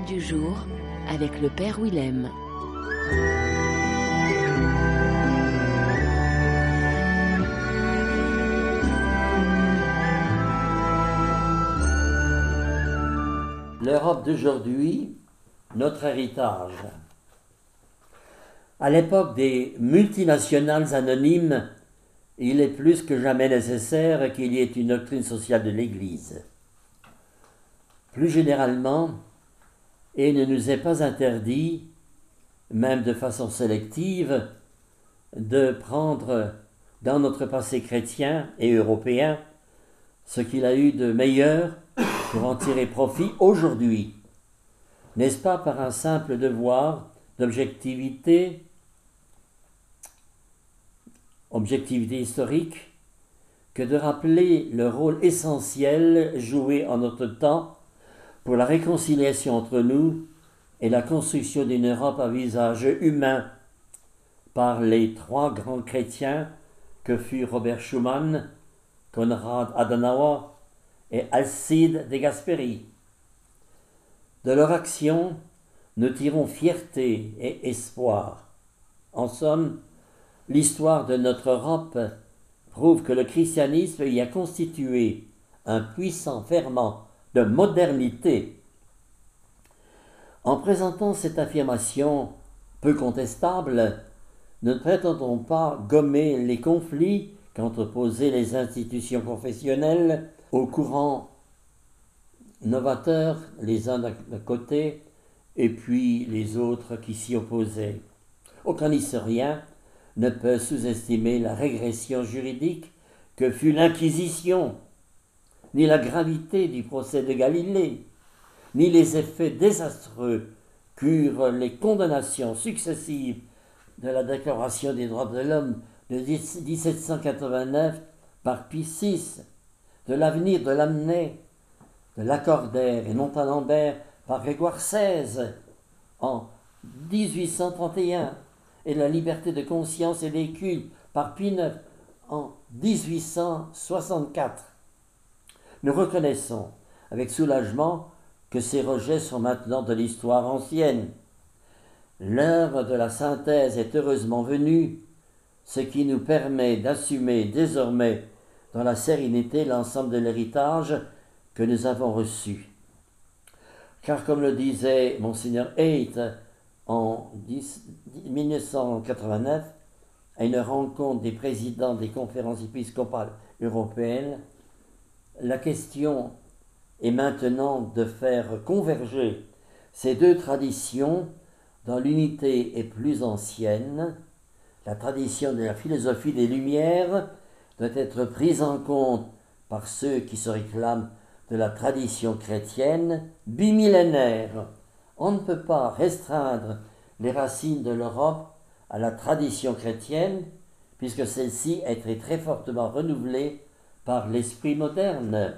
parole du jour avec le Père Willem. L'Europe d'aujourd'hui, notre héritage. À l'époque des multinationales anonymes, il est plus que jamais nécessaire qu'il y ait une doctrine sociale de l'Église. Plus généralement, il ne nous est pas interdit, même de façon sélective, de prendre dans notre passé chrétien et européen ce qu'il a eu de meilleur pour en tirer profit aujourd'hui. N'est-ce pas par un simple devoir d'objectivité, objectivité historique, que de rappeler le rôle essentiel joué en notre temps pour la réconciliation entre nous et la construction d'une Europe à visage humain par les trois grands chrétiens que furent Robert Schuman, Konrad Adenauer et Alcide de Gasperi. De leur action, nous tirons fierté et espoir. En somme, l'histoire de notre Europe prouve que le christianisme y a constitué un puissant ferment de modernité. En présentant cette affirmation peu contestable, nous ne prétendons pas gommer les conflits qu'entreposaient les institutions confessionnelles aux courants novateurs, les uns d'un côté, et puis les autres qui s'y opposaient. Aucun historien ne peut sous-estimer la régression juridique que fut l'Inquisition, ni la gravité du procès de Galilée, ni les effets désastreux qu'eurent les condamnations successives de la Déclaration des droits de l'homme de 1789 par Pie VI, de l'avenir de Lamennais, de Lacordaire et Montalembert par Grégoire XVI en 1831, et la liberté de conscience et des cultes par Pie IX en 1864. Nous reconnaissons avec soulagement que ces rejets sont maintenant de l'histoire ancienne. L'heure de la synthèse est heureusement venue, ce qui nous permet d'assumer désormais dans la sérénité l'ensemble de l'héritage que nous avons reçu. Car comme le disait Monseigneur Haidt en 1989, à une rencontre des présidents des conférences épiscopales européennes, la question est maintenant de faire converger ces deux traditions dans l'unité et plus ancienne. La tradition de la philosophie des Lumières doit être prise en compte par ceux qui se réclament de la tradition chrétienne bimillénaire. On ne peut pas restreindre les racines de l'Europe à la tradition chrétienne, puisque celle-ci a été très fortement renouvelée par l'esprit moderne.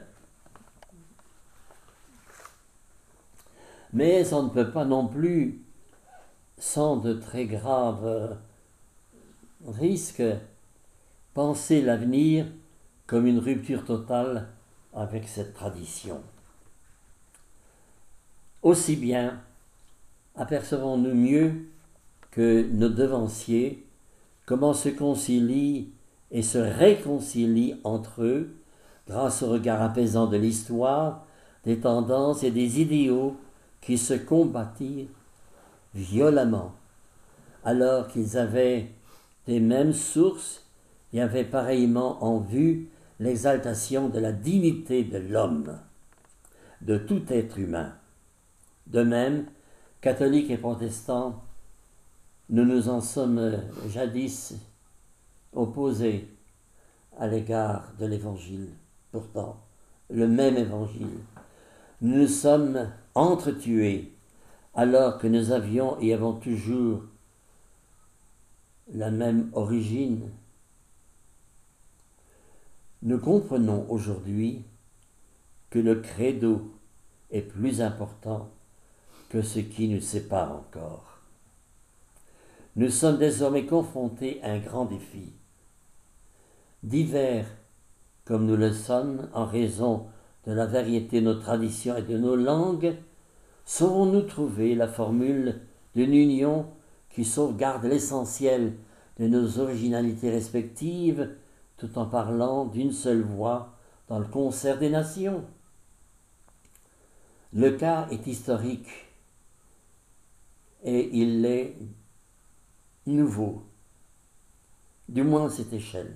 Mais on ne peut pas non plus, sans de très graves risques, penser l'avenir comme une rupture totale avec cette tradition. Aussi bien apercevons-nous mieux que nos devanciers comment se concilient et se réconcilient entre eux grâce au regard apaisant de l'histoire, des tendances et des idéaux qui se combattirent violemment, alors qu'ils avaient des mêmes sources et avaient pareillement en vue l'exaltation de la dignité de l'homme, de tout être humain. De même, catholiques et protestants, nous nous en sommes jadis opposés à l'égard de l'Évangile. Pourtant, le même Évangile. Nous nous sommes entretués alors que nous avions et avons toujours la même origine. Nous comprenons aujourd'hui que le credo est plus important que ce qui nous sépare encore. Nous sommes désormais confrontés à un grand défi. Divers comme nous le sommes en raison de la variété de nos traditions et de nos langues, saurons-nous trouver la formule d'une union qui sauvegarde l'essentiel de nos originalités respectives tout en parlant d'une seule voix dans le concert des nations? Le cas est historique et il est nouveau, du moins à cette échelle.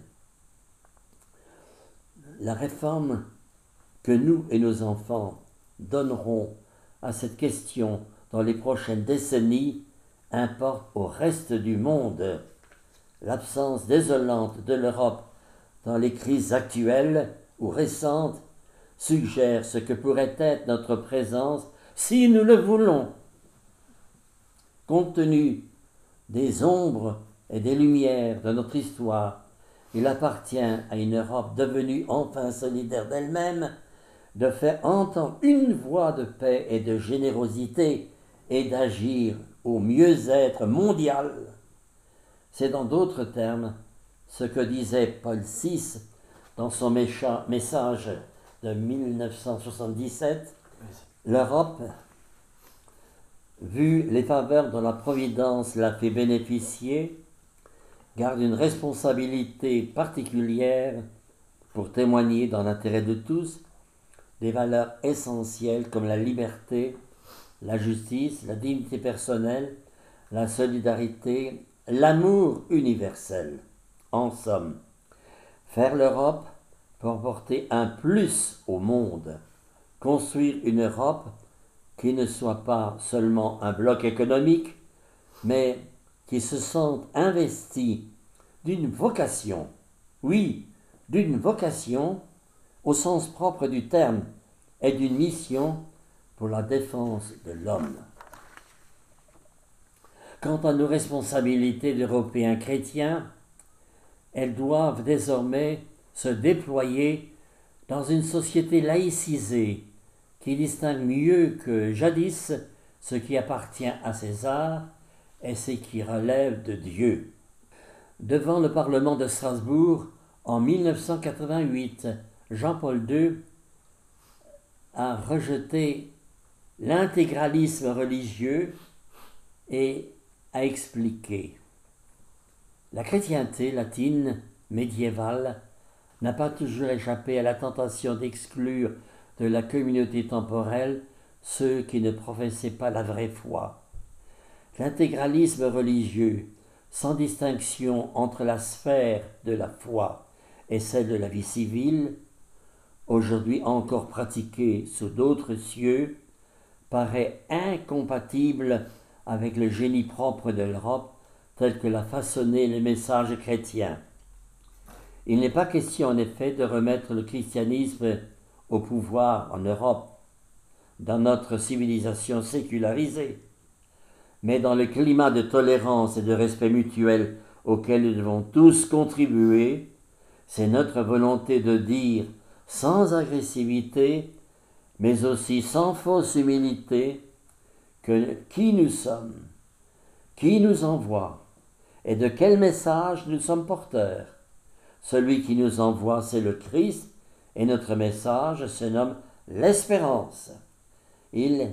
La réforme que nous et nos enfants donnerons à cette question dans les prochaines décennies importe au reste du monde. L'absence désolante de l'Europe dans les crises actuelles ou récentes suggère ce que pourrait être notre présence si nous le voulons. Compte tenu des ombres et des lumières de notre histoire, il appartient à une Europe devenue enfin solidaire d'elle-même de faire entendre une voix de paix et de générosité et d'agir au mieux-être mondial. C'est dans d'autres termes ce que disait Paul VI dans son message de 1977. L'Europe, vu les faveurs dont la Providence l'a fait bénéficier, garde une responsabilité particulière pour témoigner dans l'intérêt de tous des valeurs essentielles comme la liberté, la justice, la dignité personnelle, la solidarité, l'amour universel. En somme, faire l'Europe pour porter un plus au monde, construire une Europe qui ne soit pas seulement un bloc économique, mais qui se sente investi d'une vocation, oui, d'une vocation au sens propre du terme, et d'une mission pour la défense de l'homme. Quant à nos responsabilités d'Européens chrétiens, elles doivent désormais se déployer dans une société laïcisée qui distingue mieux que jadis ce qui appartient à César et ce qui relève de Dieu. Devant le Parlement de Strasbourg, en 1988, Jean-Paul II a rejeté l'intégralisme religieux et a expliqué: la chrétienté latine médiévale n'a pas toujours échappé à la tentation d'exclure de la communauté temporelle ceux qui ne professaient pas la vraie foi. L'intégralisme religieux, sans distinction entre la sphère de la foi et celle de la vie civile, aujourd'hui encore pratiqué sous d'autres cieux, paraît incompatible avec le génie propre de l'Europe tel que l'a façonné le message chrétien. Il n'est pas question en effet de remettre le christianisme au pouvoir en Europe, dans notre civilisation sécularisée, mais dans le climat de tolérance et de respect mutuel auquel nous devons tous contribuer, c'est notre volonté de dire sans agressivité, mais aussi sans fausse humilité, qui nous sommes, qui nous envoie et de quel message nous sommes porteurs. Celui qui nous envoie, c'est le Christ, et notre message se nomme l'espérance. Il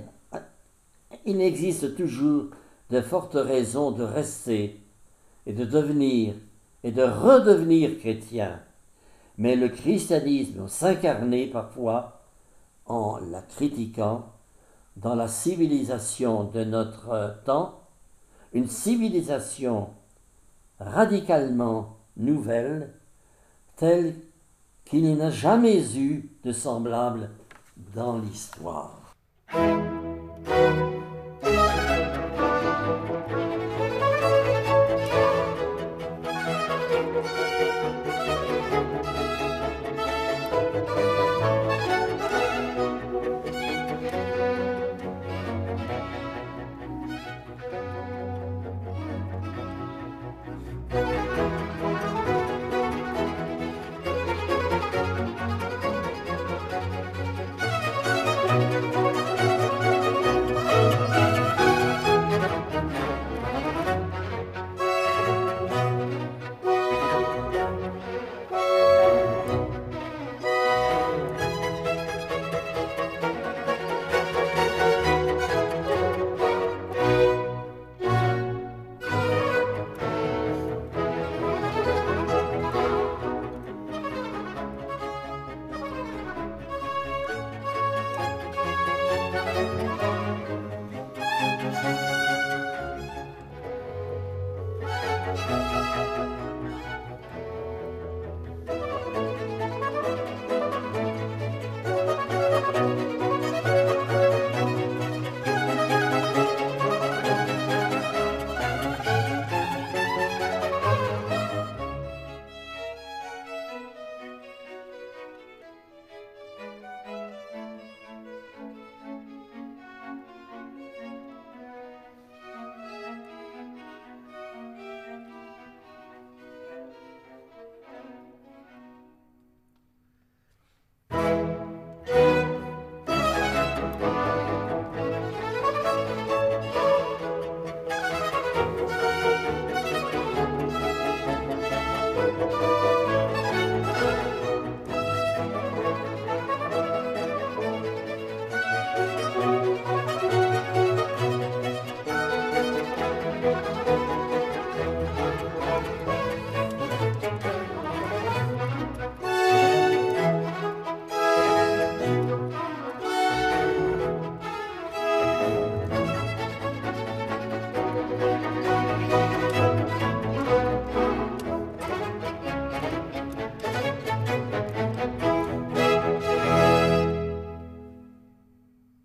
existe toujours de fortes raisons de rester et de devenir et de redevenir chrétien, mais le christianisme s'incarnait parfois en la critiquant dans la civilisation de notre temps, une civilisation radicalement nouvelle, telle qu'il n'y a jamais eu de semblable dans l'histoire.